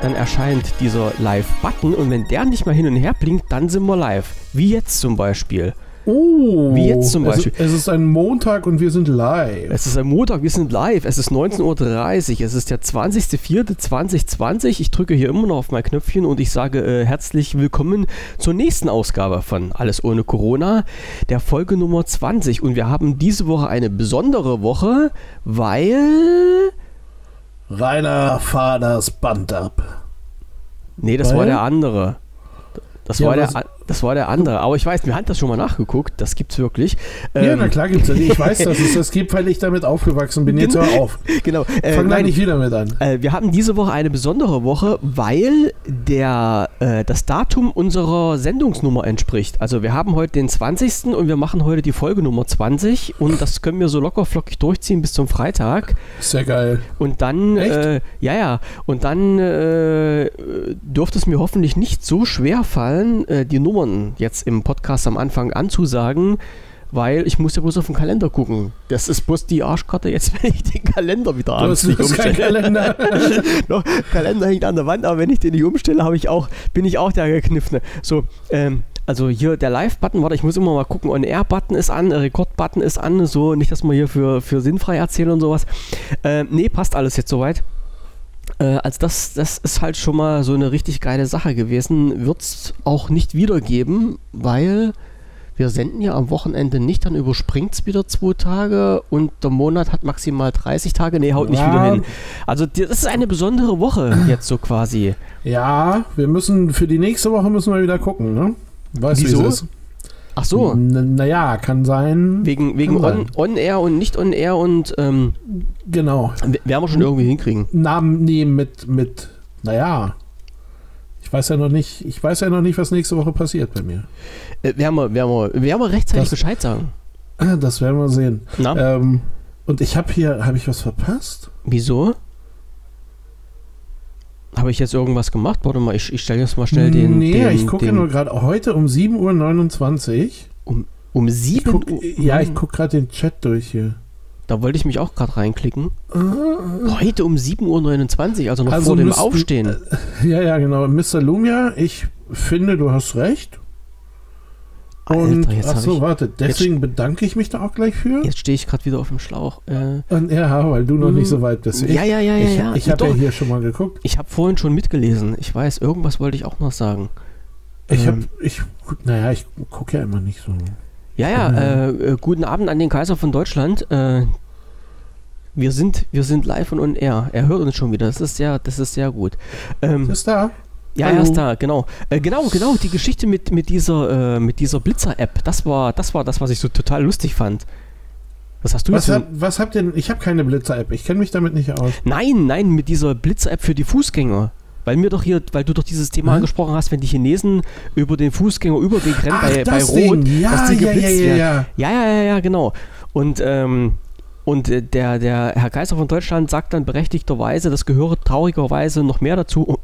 dann erscheint dieser Live-Button und wenn der nicht mal hin und her blinkt, dann sind wir live. Wie jetzt zum Beispiel. Wie jetzt zum Beispiel. Es ist ein Montag und wir sind live. Es ist ein Montag, wir sind live. Es ist 19.30 Uhr. Es ist der 20.04.2020. Ich drücke hier immer noch auf mein Knöpfchen und ich sage herzlich willkommen zur nächsten Ausgabe von Alles ohne Corona, der Folge Nummer 20. Und wir haben diese Woche eine besondere Woche, weil... Rainer Faders Band ab. Nee, das war der andere. Das war der andere. Aber ich weiß, mir hat das schon mal nachgeguckt. Das gibt's wirklich. Ja, na klar gibt's das. Ich weiß, dass es das gibt, weil ich damit aufgewachsen bin. Jetzt hör auf. Genau. Fang da nicht wieder mit an. Wir haben diese Woche eine besondere Woche, weil das Datum unserer Sendungsnummer entspricht. Also wir haben heute den 20. und wir machen heute die Folge Nummer 20 und das können wir so locker flockig durchziehen bis zum Freitag. Sehr geil. Und dann, und dann dürfte es mir hoffentlich nicht so schwer fallen, die Nummern jetzt im Podcast am Anfang anzusagen, weil ich muss ja bloß auf den Kalender gucken. Das ist bloß die Arschkarte jetzt, wenn ich den Kalender wieder abends nicht umstelle. Kalender. Kalender hängt an der Wand, aber wenn ich den nicht umstelle, bin ich auch der Gekniffene. So, also hier der Live-Button, warte, ich muss immer mal gucken, On-Air-Button ist an, Rekord-Button ist an, so, nicht, dass wir hier für sinnfrei erzählen und sowas. Nee, passt alles jetzt soweit. Also das ist halt schon mal so eine richtig geile Sache gewesen. Wird es auch nicht wiedergeben, weil wir senden ja am Wochenende nicht, dann überspringt es wieder 2 Tage und der Monat hat maximal 30 Tage. Nee, haut nicht wieder hin. Also das ist eine besondere Woche jetzt so quasi. Ja, für die nächste Woche müssen wir wieder gucken, ne? Weißt du, wie es ist? Ach so. Naja, kann sein. Wegen On-Air und nicht On-Air und genau. Werden wir schon irgendwie hinkriegen. Namen nehmen mit naja. Ich weiß ja noch nicht, was nächste Woche passiert bei mir. Werden wir rechtzeitig Bescheid sagen. Das werden wir sehen. Na? Und ich habe ich was verpasst? Wieso? Habe ich jetzt irgendwas gemacht? Warte mal, ich stelle jetzt mal schnell den... ich gucke nur gerade heute um 7.29 Uhr. Um 7 Uhr? Ja, ich gucke gerade den Chat durch hier. Da wollte ich mich auch gerade reinklicken. Heute um 7.29 Uhr, also noch vor dem Aufstehen. Ja, genau. Mr. Lumia, ich finde, du hast recht. Und, Alter, warte, deswegen bedanke ich mich da auch gleich für. Jetzt stehe ich gerade wieder auf dem Schlauch. Ja, weil du noch nicht so weit bist. Ja. Ich habe ja hier schon mal geguckt. Ich habe vorhin schon mitgelesen. Ich weiß, irgendwas wollte ich auch noch sagen. Ich gucke ja immer nicht so. Guten Abend an den Kaiser von Deutschland. Wir sind live und on air. Er hört uns schon wieder. Das ist sehr gut. Ist da? Ja, er ist da, genau. Genau, die Geschichte mit dieser Blitzer-App, das war das, was ich so total lustig fand. Was hast du jetzt? Was habt ihr? Ich habe keine Blitzer-App, ich kenne mich damit nicht aus. Nein, mit dieser Blitzer-App für die Fußgänger. Weil du doch dieses Thema angesprochen hast, wenn die Chinesen über den Fußgängerüberweg rennen bei Rot, dass die geblitzt werden. Ja, genau. Und der Herr Kaiser von Deutschland sagt dann berechtigterweise, das gehört traurigerweise noch mehr dazu,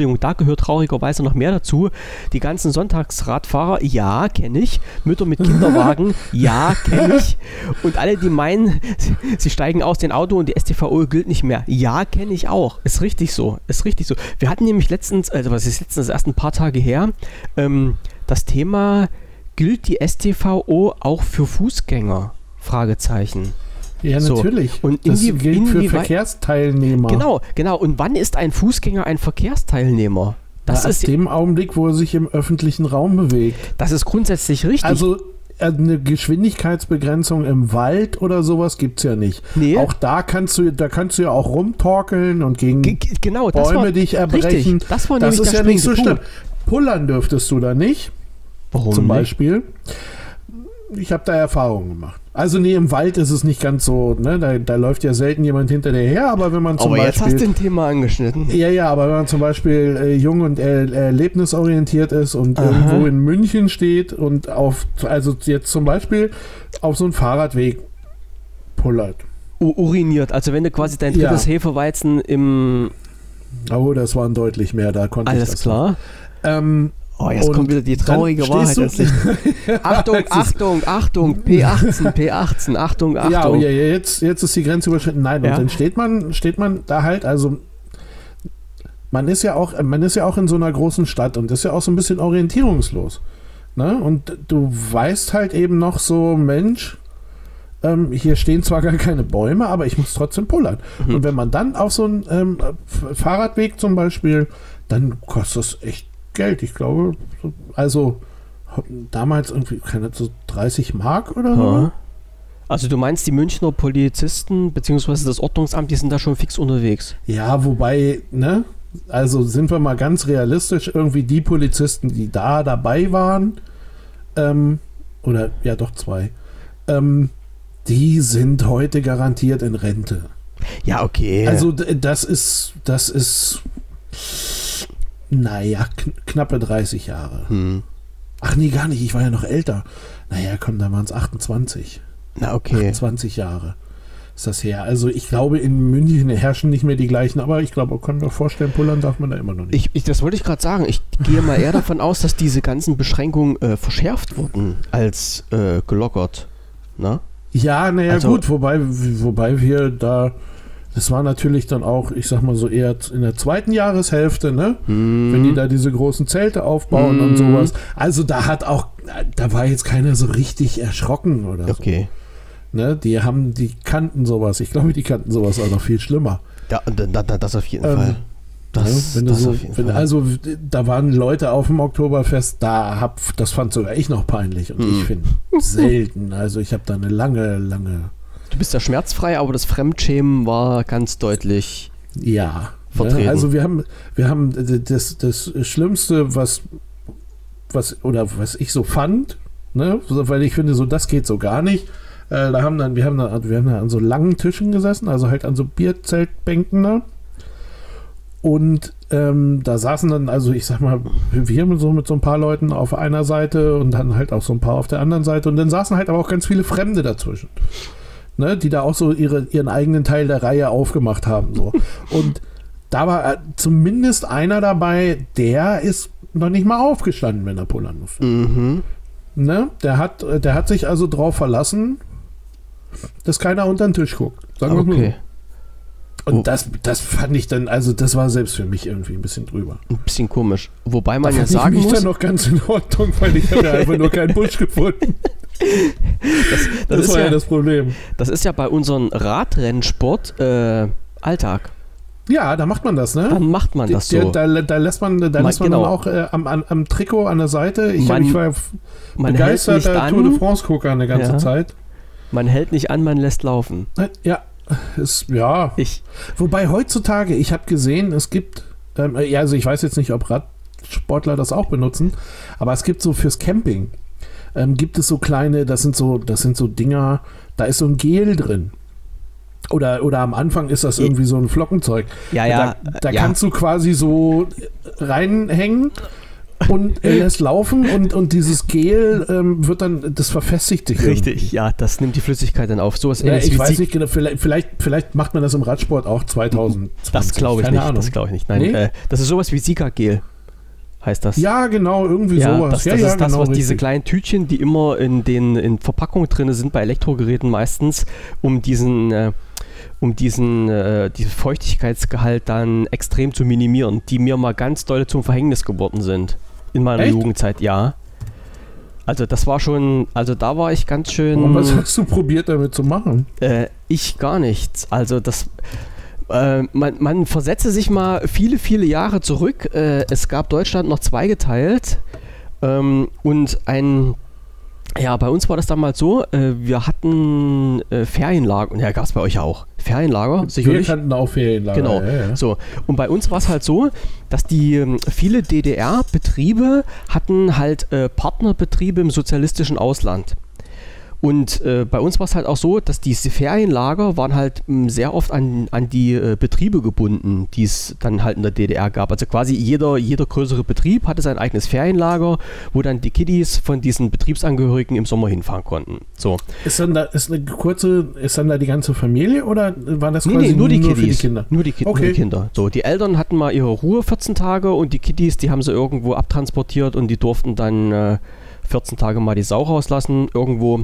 die ganzen Sonntagsradfahrer, ja, kenne ich, Mütter mit Kinderwagen, ja, kenne ich, und alle, die meinen, sie steigen aus dem Auto und die StVO gilt nicht mehr, ja, kenne ich auch, ist richtig so. Wir hatten nämlich erst ein paar Tage her, das Thema, gilt die StVO auch für Fußgänger? Fragezeichen. Ja, natürlich. So. Und das gilt für Verkehrsteilnehmer. Genau. Und wann ist ein Fußgänger ein Verkehrsteilnehmer? Das ist dem Augenblick, wo er sich im öffentlichen Raum bewegt. Das ist grundsätzlich richtig. Also eine Geschwindigkeitsbegrenzung im Wald oder sowas gibt es ja nicht. Nee. Auch da kannst du ja auch rumtorkeln und gegen Bäume dich erbrechen. Richtig. Das ist ja nicht so schlimm. Pullern dürftest du da nicht. Warum zum nicht? Beispiel. Ich habe da Erfahrungen gemacht. Also nee, im Wald ist es nicht ganz so, ne? Da läuft ja selten jemand hinter dir her, aber wenn man zum Beispiel... jetzt hast du ein Thema angeschnitten. Ja, aber wenn man zum Beispiel jung und erlebnisorientiert ist und irgendwo in München steht und also jetzt zum Beispiel auf so einen Fahrradweg pullert. Uriniert, also wenn du quasi dein drittes Hefeweizen im... Oh, das waren deutlich mehr, da konnte ich das. Alles klar. Jetzt kommt wieder die traurige Wahrheit. Achtung, P18, Achtung. Ja, jetzt ist die Grenze überschritten. Nein, und dann steht man da halt, also man ist ja auch in so einer großen Stadt und ist ja auch so ein bisschen orientierungslos. Ne? Und du weißt halt eben noch so, Mensch, hier stehen zwar gar keine Bäume, aber ich muss trotzdem pullern. Und wenn man dann auf so einen Fahrradweg zum Beispiel, dann kostet das echt Geld. Ich glaube, also damals irgendwie, keine so 30 Mark oder so. Also du meinst, die Münchner Polizisten bzw. das Ordnungsamt, die sind da schon fix unterwegs? Ja, wobei, ne? Also sind wir mal ganz realistisch, irgendwie die Polizisten, die da dabei waren, oder ja doch 2, die sind heute garantiert in Rente. Ja, okay. Also das ist naja, knappe 30 Jahre. Ach nee, gar nicht, ich war ja noch älter. Naja, komm, da waren es 28. Na, okay. 28 Jahre ist das her. Also ich glaube, in München herrschen nicht mehr die gleichen, aber ich glaube, können wir vorstellen, pullern darf man da immer noch nicht. Das wollte ich gerade sagen. Ich gehe mal eher davon aus, dass diese ganzen Beschränkungen verschärft wurden als gelockert. Na? Ja, naja, also, gut, wobei wir da, das war natürlich dann auch, ich sag mal so eher in der zweiten Jahreshälfte, ne? Wenn die da diese großen Zelte aufbauen und sowas. Also da war jetzt keiner so richtig erschrocken oder so. Okay. Ne? Die kannten sowas. Ich glaube, die kannten sowas auch noch viel schlimmer. Ja, das auf jeden Fall. Also da waren Leute auf dem Oktoberfest, das fand sogar ich noch peinlich und ich finde selten. Also ich habe da eine lange Du bist ja schmerzfrei, aber das Fremdschämen war ganz deutlich vertreten. Ne? Also wir haben das Schlimmste, was ich so fand, ne? Weil ich finde, so das geht so gar nicht. Wir haben da an so langen Tischen gesessen, also halt an so Bierzeltbänken da. Und da saßen dann, also ich sag mal, wir mit so ein paar Leuten auf einer Seite und dann halt auch so ein paar auf der anderen Seite. Und dann saßen halt aber auch ganz viele Fremde dazwischen. Ne, die da auch so ihren eigenen Teil der Reihe aufgemacht haben. So. Und da war zumindest einer dabei, der ist noch nicht mal aufgestanden, wenn er pullern musste. Ne, der hat sich also drauf verlassen, dass keiner unter den Tisch guckt. Sagen wir mal so. Und das fand ich dann, also das war selbst für mich irgendwie ein bisschen drüber. Ein bisschen komisch. Wobei man ja sagen muss... Das fand ich dann noch ganz in Ordnung, weil ich hatte einfach nur keinen Busch gefunden. Das war ja das Problem. Das ist ja bei unserem Radrennsport Alltag. Ja, da macht man das, ne? Dann macht man das so. Da lässt man dann auch am Trikot an der Seite. Ich war begeisterter Tour de France-Gucker eine ganze Zeit. Man hält nicht an, man lässt laufen. Ja. Wobei heutzutage, ich habe gesehen, es gibt, also ich weiß jetzt nicht, ob Radsportler das auch benutzen, aber es gibt so fürs Camping, gibt es so kleine, das sind so Dinger, da ist so ein Gel drin. Oder am Anfang ist das irgendwie so ein Flockenzeug. Da kannst du quasi so reinhängen und er lässt laufen und dieses Gel wird dann, das verfestigt sich. Richtig, irgendwie. Ja, das nimmt die Flüssigkeit dann auf. Sowas ich weiß nicht genau, vielleicht macht man das im Radsport auch 2020. Das glaube ich nicht. Das glaube ich nicht. Nein, nee? Das ist sowas wie Sika-Gel, heißt das. Ja, genau, irgendwie sowas. Das ist das, was diese kleinen Tütchen, die immer in Verpackungen drin sind, bei Elektrogeräten meistens, um diesen Feuchtigkeitsgehalt dann extrem zu minimieren, die mir mal ganz doll zum Verhängnis geworden sind. In meiner Jugendzeit, ja. Also das war schon, da war ich ganz schön... Und was hast du probiert damit zu machen? Ich gar nichts. Also das... Man versetze sich mal viele, viele Jahre zurück. Es gab Deutschland noch zweigeteilt und bei uns war das damals so, wir hatten Ferienlager, ja, gab es bei euch ja auch. Ferienlager, sicherlich. Wir kannten auch Ferienlager. Genau, so. Und bei uns war es halt so, dass die viele DDR-Betriebe hatten halt Partnerbetriebe im sozialistischen Ausland. Und bei uns war es halt auch so, dass diese Ferienlager waren halt sehr oft an die Betriebe gebunden, die es dann halt in der DDR gab. Also quasi jeder größere Betrieb hatte sein eigenes Ferienlager, wo dann die Kiddies von diesen Betriebsangehörigen im Sommer hinfahren konnten. So. Ist dann da die ganze Familie oder war das quasi nur die Kiddies? Für die Kinder? Nur die Kinder. So, die Eltern hatten mal ihre Ruhe 14 Tage und die Kiddies, die haben sie irgendwo abtransportiert und die durften dann 14 Tage mal die Sau rauslassen irgendwo.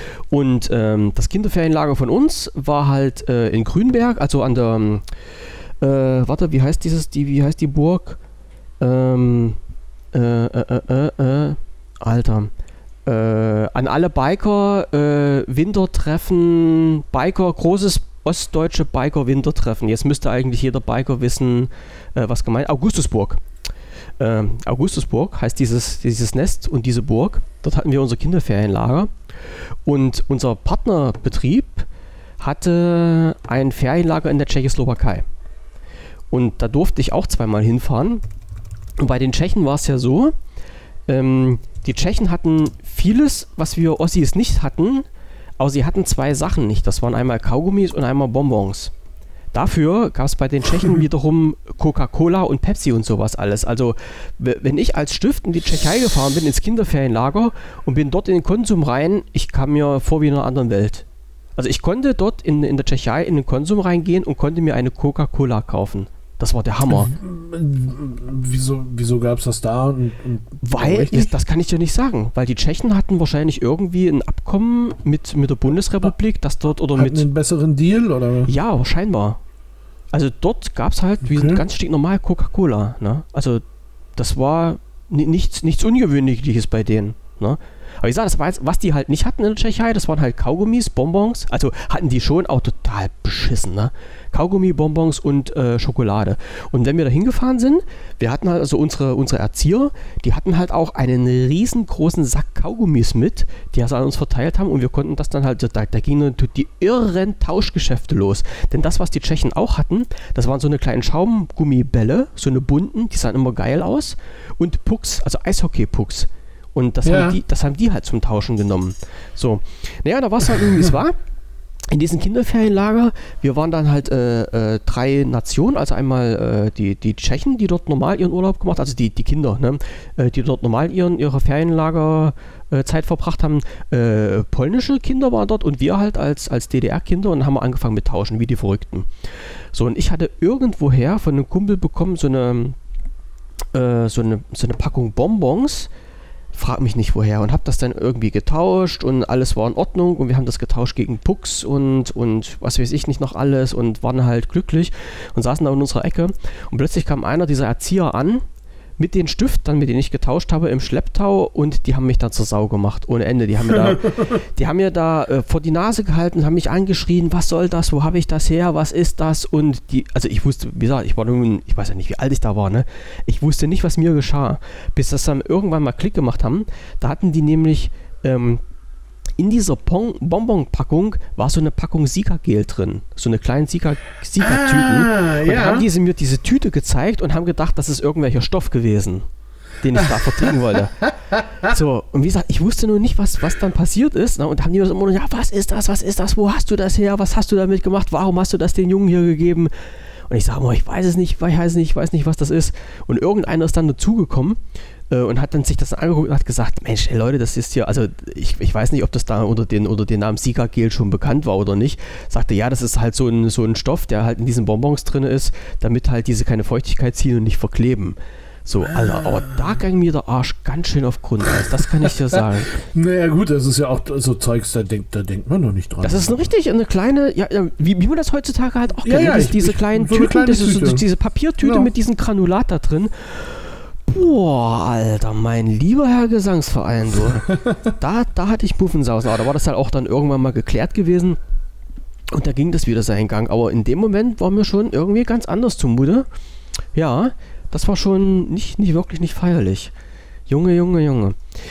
Und das Kinderferienlager von uns war halt in Grünberg, also an der Warte, wie heißt die Burg? Alter. An alle Biker, Wintertreffen, großes ostdeutsche Biker-Wintertreffen. Jetzt müsste eigentlich jeder Biker wissen, was gemeint ist. Augustusburg. Augustusburg heißt dieses Nest und diese Burg. Dort hatten wir unser Kinderferienlager. Und unser Partnerbetrieb hatte ein Ferienlager in der Tschechoslowakei. Und da durfte ich auch zweimal hinfahren. Und bei den Tschechen war es ja so, die Tschechen hatten vieles, was wir Ossis nicht hatten, aber sie hatten zwei Sachen nicht. Das waren einmal Kaugummis und einmal Bonbons. Dafür gab es bei den Tschechen wiederum Coca-Cola und Pepsi und sowas alles. Also wenn ich als Stift in die Tschechei gefahren bin, ins Kinderferienlager und bin dort in den Konsum rein, ich kam mir vor wie in einer anderen Welt. Also ich konnte dort in der Tschechei in den Konsum reingehen und konnte mir eine Coca-Cola kaufen. Das war der Hammer. Wieso gab es das da? Weil, das kann ich dir nicht sagen, weil die Tschechen hatten wahrscheinlich irgendwie ein Abkommen mit der Bundesrepublik, dass dort oder hatten einen besseren Deal, oder? Ja, scheinbar. Also dort gab es halt wie ganz stinknormal Coca-Cola. Ne? Also das war nichts Ungewöhnliches bei denen. Ne? Aber ich sage, das war jetzt, was die halt nicht hatten in der Tschechei, das waren halt Kaugummis, Bonbons, also hatten die schon auch total beschissen, ne? Kaugummi, Bonbons und Schokolade. Und wenn wir da hingefahren sind, wir hatten halt also unsere Erzieher, die hatten halt auch einen riesengroßen Sack Kaugummis mit, die also an uns verteilt haben und wir konnten das dann halt, da gingen die irren Tauschgeschäfte los. Denn das, was die Tschechen auch hatten, das waren so eine kleinen Schaumgummibälle, so eine bunten, die sahen immer geil aus und Pucks, also Eishockey-Pucks. Und das haben die halt zum Tauschen genommen. So, naja, da war es halt irgendwie, wie es war. In diesem Kinderferienlager, wir waren dann halt 3 Nationen, also einmal die Tschechen, die dort normal ihren Urlaub gemacht haben, also die Kinder, ne, die dort normal ihre Ferienlagerzeit verbracht haben. Polnische Kinder waren dort und wir halt als DDR-Kinder und haben angefangen mit Tauschen, wie die Verrückten. So, und ich hatte irgendwoher von einem Kumpel bekommen so eine Packung Bonbons, frag mich nicht woher, und habe das dann irgendwie getauscht und alles war in Ordnung und wir haben das getauscht gegen Pucks und was weiß ich nicht noch alles und waren halt glücklich und saßen da in unserer Ecke und plötzlich kam einer dieser Erzieher an mit den Stiften, mit denen ich getauscht habe, im Schlepptau und die haben mich dann zur Sau gemacht, ohne Ende. Die haben mir da vor die Nase gehalten, haben mich angeschrien, was soll das, wo habe ich das her, was ist das? Und also ich wusste, wie gesagt, ich weiß ja nicht, wie alt ich da war, ne? Ich wusste nicht, was mir geschah, bis das dann irgendwann mal Klick gemacht haben. Da hatten die nämlich in dieser Bonbon-Packung war so eine Packung Sika-Gel drin. So eine kleine Sika-Tüten. Und dann haben die mir diese Tüte gezeigt und haben gedacht, das ist irgendwelcher Stoff gewesen, den ich da vertrinken wollte. So, und wie gesagt, ich wusste nur nicht, was dann passiert ist. Ne? Und haben die mir so immer, ja, was ist das, wo hast du das her, was hast du damit gemacht, warum hast du das den Jungen hier gegeben? Und ich sage mal, ich weiß nicht, was das ist. Und irgendeiner ist dann dazugekommen und hat dann sich das angeguckt und hat gesagt, Mensch, ey Leute, das ist hier, also ich weiß nicht, ob das da unter den Namen Sika-Gel schon bekannt war oder nicht. Sagte, ja, das ist halt so ein Stoff, der halt in diesen Bonbons drin ist, damit halt diese keine Feuchtigkeit ziehen und nicht verkleben. So, Alter, aber da ging mir der Arsch ganz schön auf Grundeis, das kann ich dir sagen. Naja gut, das ist ja auch so Zeugs, da denkt man noch nicht dran. Das ist eine kleine, ja, wie man das heutzutage halt auch kennt, ja, diese kleinen so Tüten, diese Papiertüte mit diesem Granulat da drin. Boah, Alter, mein lieber Herr Gesangsverein, du. Da hatte ich Muffensausen, aber da war das halt auch dann irgendwann mal geklärt gewesen und da ging das wieder seinen Gang. Aber in dem Moment war mir schon irgendwie ganz anders zumute. Ja, das war schon nicht feierlich. Junge.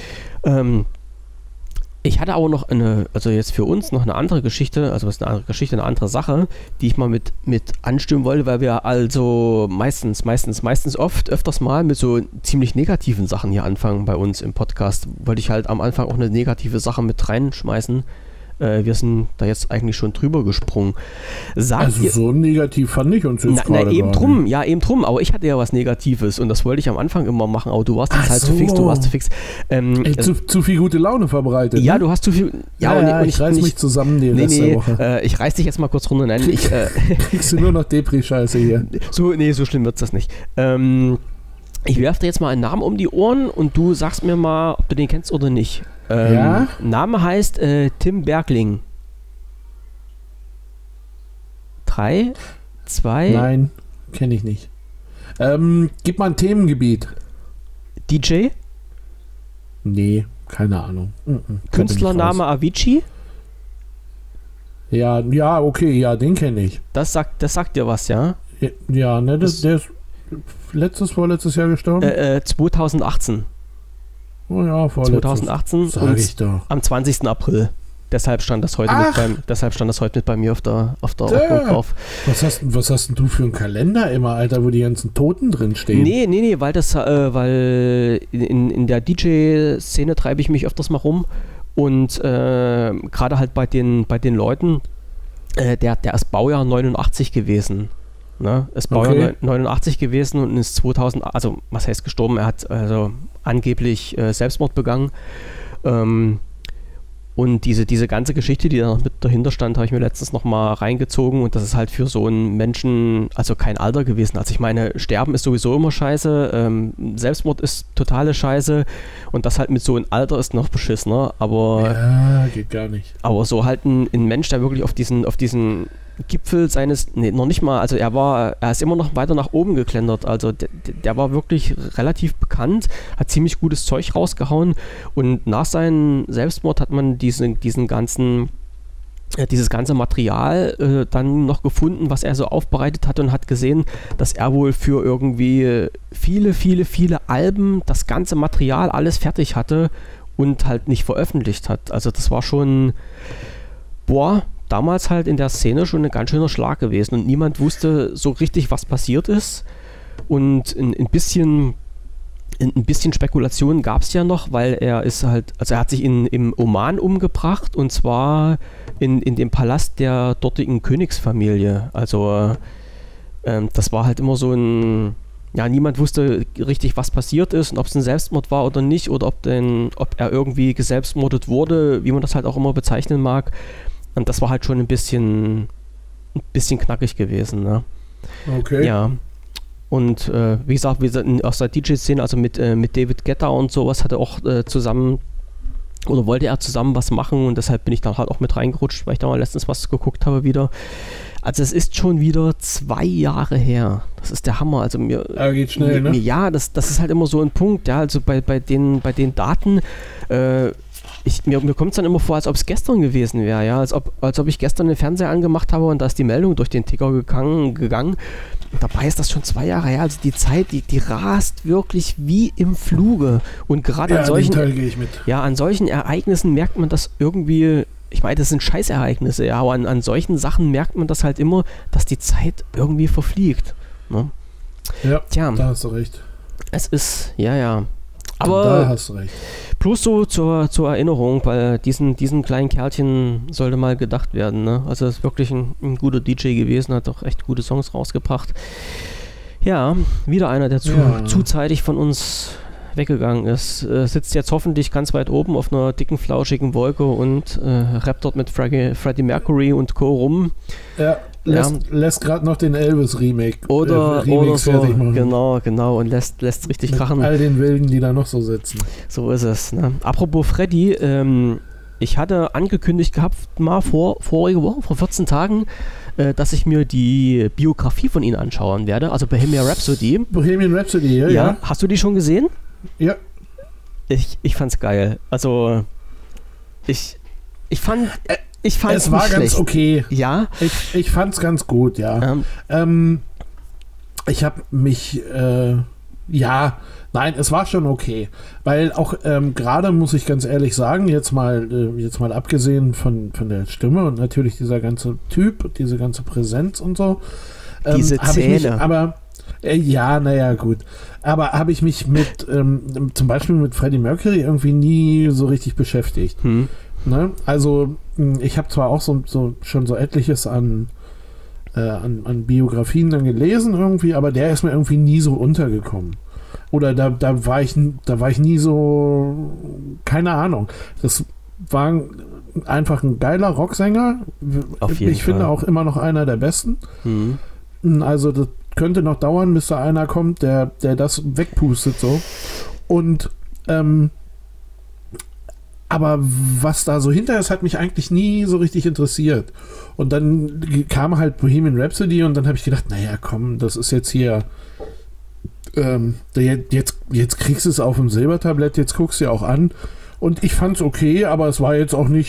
Ich hatte aber noch also jetzt für uns noch eine andere Geschichte, eine andere Sache, die ich mal mit anstimmen wollte, weil wir also öfters mal mit so ziemlich negativen Sachen hier anfangen bei uns im Podcast. Wollte ich halt am Anfang auch eine negative Sache mit reinschmeißen. Wir sind da jetzt eigentlich schon drüber gesprungen. So negativ fand ich uns jetzt gerade. Eben drum, aber ich hatte ja was Negatives und das wollte ich am Anfang immer machen, aber du warst jetzt halt zu fix. Zu viel gute Laune verbreitet. Ja, ne? Du hast zu viel. Ich reiß mich zusammen die Rest der Woche. Ich reiß dich jetzt mal kurz runter. Nein, kriegst du nur noch Depri-Scheiße hier. So schlimm wird's das nicht. Ich werfe dir jetzt mal einen Namen um die Ohren und du sagst mir mal, ob du den kennst oder nicht. Name heißt Tim Bergling. 3, 2, Nein. kenne ich nicht. Gib mal ein Themengebiet. DJ? Nee, keine Ahnung. Künstlername Avicii? Ja, okay, ja, den kenne ich. Das sagt dir was, ja? Ja, ne, der ist vorletztes Jahr gestorben? 2018. Oh ja, vorletztes. 2018 Sag ich doch. am 20. April. Deshalb stand das heute mit bei mir auf der Ordnung drauf. Was hast denn du für einen Kalender immer, Alter, wo die ganzen Toten drin stehen? Nee, weil in der DJ-Szene treibe ich mich öfters mal rum und gerade halt bei den Leuten, der ist Baujahr 89 gewesen. Ne? Ist Baujahr 89 gewesen und ist 2000, also was heißt gestorben? Er hat also angeblich Selbstmord begangen. Und diese ganze Geschichte, die da noch mit dahinter stand, habe ich mir letztens noch mal reingezogen und das ist halt für so einen Menschen, also kein Alter gewesen. Also ich meine, Sterben ist sowieso immer scheiße, Selbstmord ist totale Scheiße und das halt mit so einem Alter ist noch beschissener, aber... Ja, geht gar nicht. Aber so halt ein Mensch, der wirklich auf diesen Gipfel noch nicht mal, also er ist immer noch weiter nach oben geklettert, also der war wirklich relativ bekannt, hat ziemlich gutes Zeug rausgehauen und nach seinem Selbstmord hat man dieses ganze Material dann noch gefunden, was er so aufbereitet hat und hat gesehen, dass er wohl für irgendwie viele Alben das ganze Material alles fertig hatte und halt nicht veröffentlicht hat. Also das war schon, damals halt in der Szene schon ein ganz schöner Schlag gewesen und niemand wusste so richtig, was passiert ist und ein bisschen Spekulation gab es ja noch, weil er hat sich im Oman umgebracht und zwar in dem Palast der dortigen Königsfamilie. Also das war halt immer so niemand wusste richtig, was passiert ist und ob es ein Selbstmord war oder nicht oder ob er irgendwie geselbstmordet wurde, wie man das halt auch immer bezeichnen mag. Und das war halt schon ein bisschen knackig gewesen, ne? Okay. Ja. Und wie gesagt, aus der DJ-Szene, also mit David Guetta und sowas, hat er auch zusammen oder wollte er zusammen was machen und deshalb bin ich dann halt auch mit reingerutscht, weil ich da mal letztens was geguckt habe wieder. Also es ist schon wieder 2 Jahre her. Das ist der Hammer. Also geht schnell, ne? Ja, das ist halt immer so ein Punkt, ja, also bei den Daten, mir kommt es dann immer vor, als ob es gestern gewesen wäre, ja, als ob ich gestern den Fernseher angemacht habe und da ist die Meldung durch den Ticker gegangen. Und dabei ist das schon 2 Jahre her. Also die Zeit, die rast wirklich wie im Fluge. Und gerade an solchen Ereignissen merkt man das irgendwie. Ich meine, das sind Scheißereignisse, ja, aber an solchen Sachen merkt man das halt immer, dass die Zeit irgendwie verfliegt. Ne? Ja, tja, da hast du recht. Es ist, ja. Aber da hast du recht. Bloß so zur Erinnerung, weil diesen kleinen Kerlchen sollte mal gedacht werden. Ne? Also ist wirklich ein guter DJ gewesen, hat auch echt gute Songs rausgebracht. Ja, wieder einer, der zuzeitig von uns weggegangen ist. Sitzt jetzt hoffentlich ganz weit oben auf einer dicken, flauschigen Wolke und rappt dort mit Freddie Mercury und Co. rum. Ja. Lässt gerade noch den Elvis-Remake oder so, fertig machen. Genau, und lässt richtig mit krachen. All den Wilden, die da noch so sitzen. So ist es. Ne? Apropos Freddy, ich hatte angekündigt gehabt, mal vorige Woche, vor 14 Tagen, dass ich mir die Biografie von ihnen anschauen werde, also Bohemian Rhapsody. Bohemian Rhapsody, ja. Hast du die schon gesehen? Ja. Ich fand's geil. Also, ich fand es war schlecht. Ganz okay. Ja? Ich fand's ganz gut, ja. Ich habe mich, es war schon okay. Weil auch gerade, muss ich ganz ehrlich sagen, jetzt mal abgesehen von der Stimme und natürlich dieser ganze Typ, diese ganze Präsenz und so. Diese Zähne. Gut. Aber habe ich mich mit, zum Beispiel mit Freddie Mercury irgendwie nie so richtig beschäftigt. Ne? Also ich habe zwar auch schon so etliches an Biografien dann gelesen irgendwie, aber der ist mir irgendwie nie so untergekommen. Oder da war ich nie so, keine Ahnung. Das war einfach ein geiler Rocksänger. Auf jeden Fall. Finde auch immer noch einer der besten. Also das könnte noch dauern, bis da einer kommt, der das wegpustet so. Und aber was da so hinter ist, hat mich eigentlich nie so richtig interessiert. Und dann kam halt Bohemian Rhapsody und dann habe ich gedacht, naja, komm, das ist jetzt hier, jetzt kriegst du es auf dem Silbertablett, jetzt guckst du ja auch an. Und ich fand's okay, aber es war jetzt auch nicht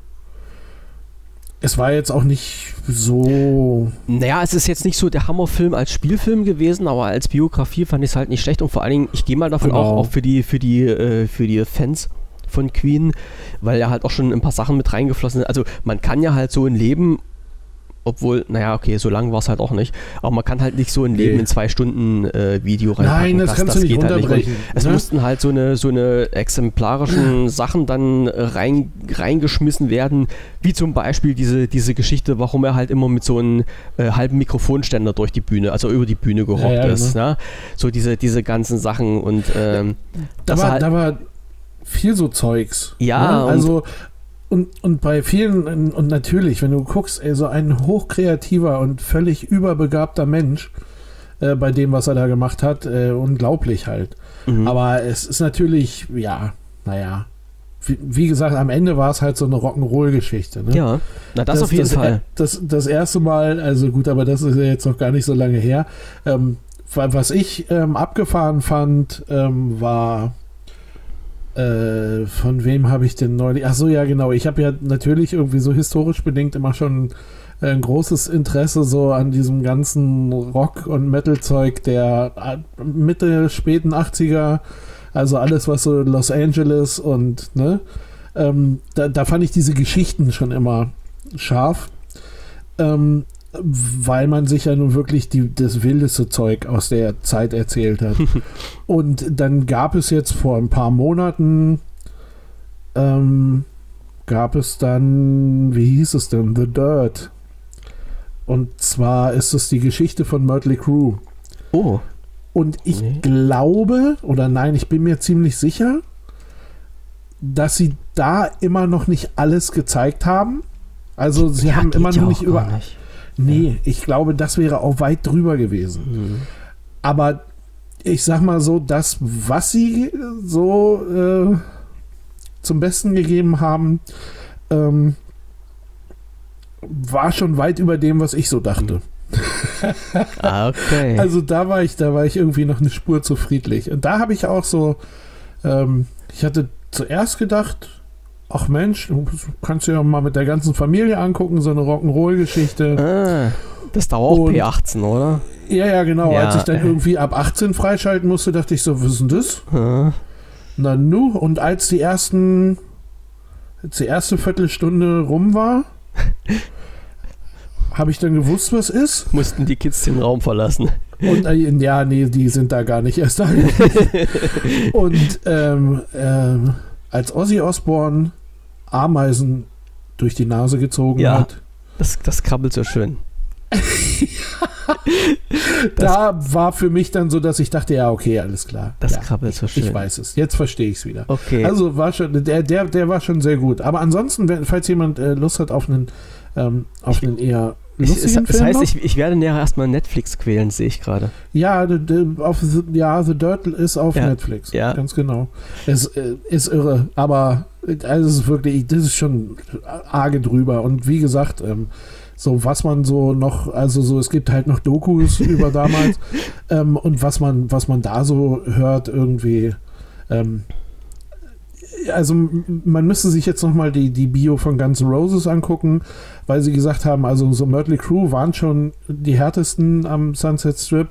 so... Naja, es ist jetzt nicht so der Hammerfilm als Spielfilm gewesen, aber als Biografie fand ich es halt nicht schlecht und vor allen Dingen, ich gehe mal davon auch für die Fans von Queen, weil ja halt auch schon ein paar Sachen mit reingeflossen sind. Also man kann ja halt so ein Leben, obwohl, naja, okay, so lang war es halt auch nicht, aber man kann halt nicht so ein Leben in 2 Stunden Video reinpacken. Nein, das kannst du nicht runterbrechen. Halt es mussten halt so eine exemplarischen Sachen dann reingeschmissen werden, wie zum Beispiel diese Geschichte, warum er halt immer mit so einem halben Mikrofonständer durch die Bühne, also über die Bühne gehockt ist. Ne? So diese ganzen Sachen und da war viel so Zeugs. Ja, ne? Also und bei vielen, und natürlich, wenn du guckst, so ein hochkreativer und völlig überbegabter Mensch bei dem, was er da gemacht hat, unglaublich halt. Mhm. Aber es ist natürlich, naja, wie gesagt, am Ende war es halt so eine Rock'n'Roll-Geschichte. Ne? Ja, na das auf jeden Fall. Das erste Mal, also gut, aber das ist ja jetzt noch gar nicht so lange her. Was ich abgefahren fand, war... von wem habe ich denn neulich? Ach so, ja, genau. Ich habe ja natürlich irgendwie so historisch bedingt immer schon ein großes Interesse so an diesem ganzen Rock- und Metal-Zeug der Mitte, späten 80er. Also alles, was so Los Angeles und, ne? Da fand ich diese Geschichten schon immer scharf. Weil man sich ja nun wirklich das wildeste Zeug aus der Zeit erzählt hat. Und dann gab es jetzt vor ein paar Monaten, gab es dann, wie hieß es denn? The Dirt. Und zwar ist es die Geschichte von Mötley Crüe. Oh. Und ich glaube, oder nein, ich bin mir ziemlich sicher, dass sie da immer noch nicht alles gezeigt haben. Also sie haben immer noch nicht überall... Nee, ich glaube, das wäre auch weit drüber gewesen. Mhm. Aber ich sag mal so, das, was sie so zum Besten gegeben haben, war schon weit über dem, was ich so dachte. Okay. Also da war ich irgendwie noch eine Spur zu friedlich. Und da habe ich auch so, ich hatte zuerst gedacht, ach Mensch, du kannst ja mal mit der ganzen Familie angucken, so eine Rock'n'Roll-Geschichte. Das dauert auch P18, oder? Ja, genau. Ja, als ich dann irgendwie ab 18 freischalten musste, dachte ich so, was ist denn das? Na nu, und als die erste Viertelstunde rum war, habe ich dann gewusst, was ist. Mussten die Kids den Raum verlassen. Und nee, die sind da gar nicht erst da. Und als Ozzy Osbourne Ameisen durch die Nase gezogen hat. Das krabbelt so schön. Da war für mich dann so, dass ich dachte, ja, okay, alles klar. Das krabbelt so schön. Ich weiß es. Jetzt verstehe ich es wieder. Okay. Also war schon, der war schon sehr gut. Aber ansonsten, falls jemand Lust hat auf einen eher lustigen Film. Das heißt, ich werde näher erstmal Netflix quälen, sehe ich gerade. Ja, The Dirt ist auf Netflix. Ja. Ganz genau. Es ist irre, aber es ist wirklich, das ist schon arge drüber. Und wie gesagt, so was man so noch, also so, es gibt halt noch Dokus über damals und was man da so hört irgendwie, also man müsste sich jetzt nochmal die Bio von Guns N' Roses angucken, weil sie gesagt haben, also so Mötley Crüe waren schon die härtesten am Sunset Strip,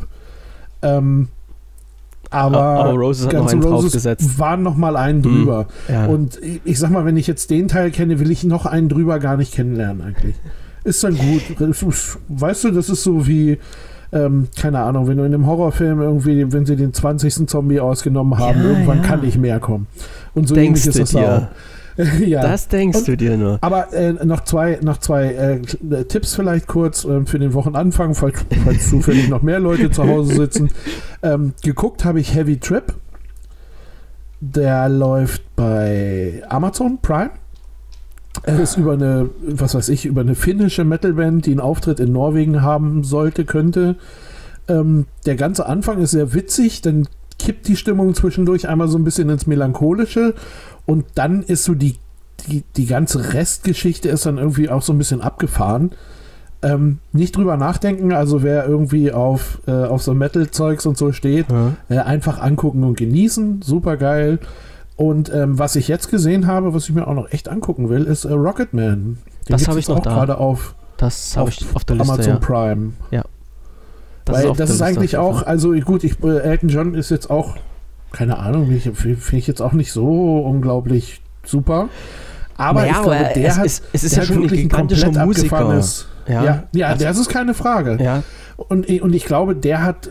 aber Roses hat Guns noch N' einen Roses draufgesetzt. waren nochmal einen drüber. Ja. Und ich sag mal, wenn ich jetzt den Teil kenne, will ich noch einen drüber gar nicht kennenlernen eigentlich. Ist dann gut. Weißt du, das ist so wie, keine Ahnung, wenn du in einem Horrorfilm irgendwie, wenn sie den 20. Zombie ausgenommen haben, irgendwann kann nicht mehr kommen. Und so ähnlich ist das auch. Ja. Das denkst du dir nur. Aber noch zwei Tipps vielleicht kurz für den Wochenanfang, falls zufällig noch mehr Leute zu Hause sitzen. Geguckt habe ich Heavy Trip. Der läuft bei Amazon Prime. Er ist über eine finnische Metalband, die einen Auftritt in Norwegen haben könnte. Der ganze Anfang ist sehr witzig, dann kippt die Stimmung zwischendurch einmal so ein bisschen ins Melancholische und dann ist so die ganze Restgeschichte ist dann irgendwie auch so ein bisschen abgefahren. Nicht drüber nachdenken, also wer irgendwie auf so Metal-Zeugs und so steht, einfach angucken und genießen, super geil. Und was ich jetzt gesehen habe, was ich mir auch noch echt angucken will, ist Rocketman. Das habe ich noch da. Gerade auf der Liste, Amazon Prime. Ja. Das ist eigentlich auch, also gut, Elton John ist jetzt auch, keine Ahnung, finde ich jetzt auch nicht so unglaublich super. Aber ich glaube, es ist ja schon ein gigantischer Musiker. Ja, das ist keine Frage. Ja. Und ich glaube, der hat,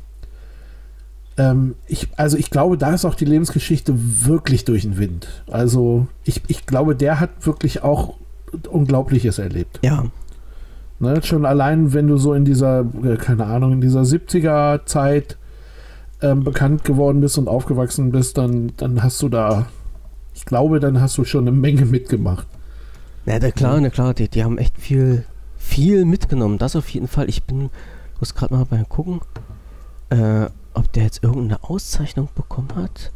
ich glaube, da ist auch die Lebensgeschichte wirklich durch den Wind. Also ich glaube, der hat wirklich auch Unglaubliches erlebt. Ja. Ne, schon allein, wenn du so in dieser, keine Ahnung, in dieser 70er-Zeit bekannt geworden bist und aufgewachsen bist, dann hast du da, ich glaube, dann hast du schon eine Menge mitgemacht. Na klar, die haben echt viel mitgenommen, das auf jeden Fall. Ich muss gerade mal beim Gucken, ob der jetzt irgendeine Auszeichnung bekommen hat.